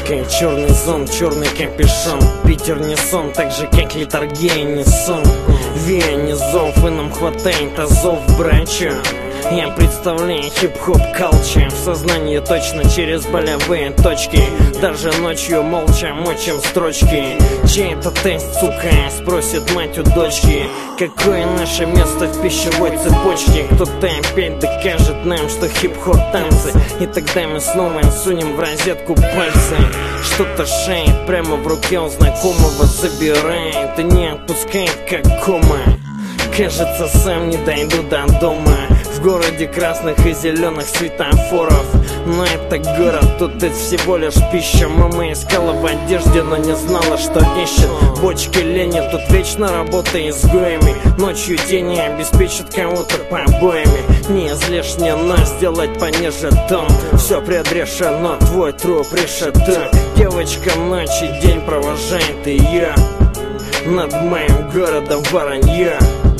точкой. Черный зон, черный капюшон. Питер не сон, так же как литургия не сон. Вея не зов, и нам хватает азов, братья. Я представляю хип-хоп калча в сознании точно через болевые точки. Даже ночью молча мочим строчки. Чей это тест, сука, спросит мать у дочки. Какое наше место в пищевой цепочке? Кто-то опять докажет нам, что хип-хоп танцы. И тогда мы снова сунем в розетку пальцы. Что-то шеет прямо в руке у знакомого, забирает и не отпускает, как кома. Кажется, сам не дойду до дома. В городе красных и зеленых светофоров. Но это город, тут это всего лишь пища. Мама искала в одежде, но не знала, что ищет. Бочки лени, тут вечно работа изгоями. Ночью тени обеспечат кого-то побоями. Не излишне, но сделать пониже тон. Все предрешено, твой труп решето. Девочка ночь и день провожает ее над моим городом воронье.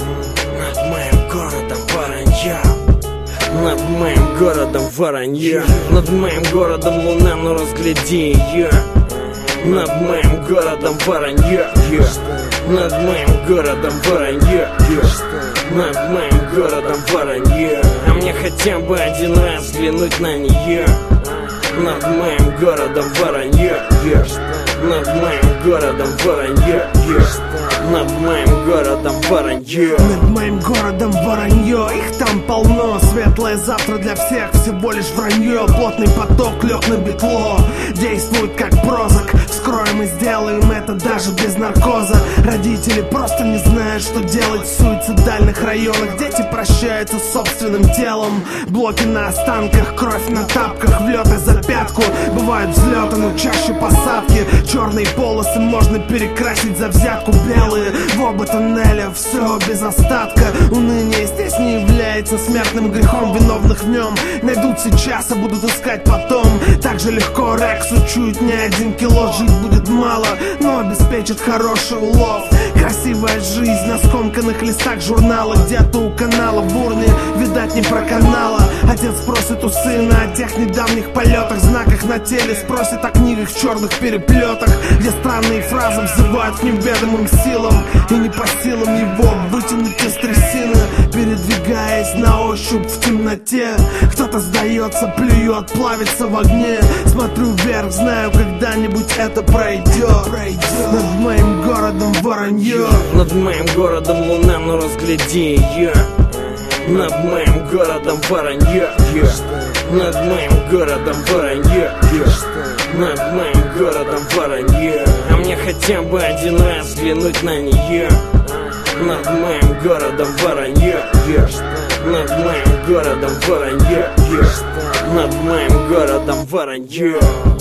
Над моим городом воронье. Над моим городом воронье. Над моим городом луна, ну разгляди ее. Над моим городом воронье. Над моим городом воронье. Над моим городом воронье. А мне хотя бы один раз взглянуть на нее. Над моим городом воронье. Над моим городом воронье. Над моим городом воронье. Над моим городом воронье. Их там полно. Светлое завтра для всех всего лишь вранье. Плотный поток лег на бетло. Действует как прозак. Вскроем и сделаем это даже без наркоза. Родители просто не знают, что делать в суицидальных районах. Дети прощаются с собственным телом. Блоки на останках, кровь на тапках, влеты за пятку. Бывают взлеты, но чаще посадки. Черные полосы можно перекрасить за взятку. Белые в оба тоннеля, все без остатка. Уныние здесь не является смертным грехом. Виновных в нем найдут сейчас, а будут искать потом. Так же легко Рексу чует не 1 кило. Жить будет мало, но обеспечит хороший улов. Красивая жизнь на скомканных листах журнала. Где-то у канала в урне, видать, не проканала. Отец спросит у сына о тех недавних полетах. Знаках на теле спросит о книгах в черных переплетах, где странные фразы взывают к неведомым силам. И не по силам его вытянуть из трясины, передвигаясь на ощупь в темноте. Кто-то сдается, плюет, плавится в огне. Смотрю вверх, знаю, когда-нибудь это пройдет. Над моим городом воронье. Над моим городом луна, ну разгляди ее. Над моим городом воронье. Над моим городом воронье. Над моим городом воронье. А мне хотя бы один раз взглянуть на нее. Над моим городом воронье. Над моим городом воронье. Над моим городом воронье.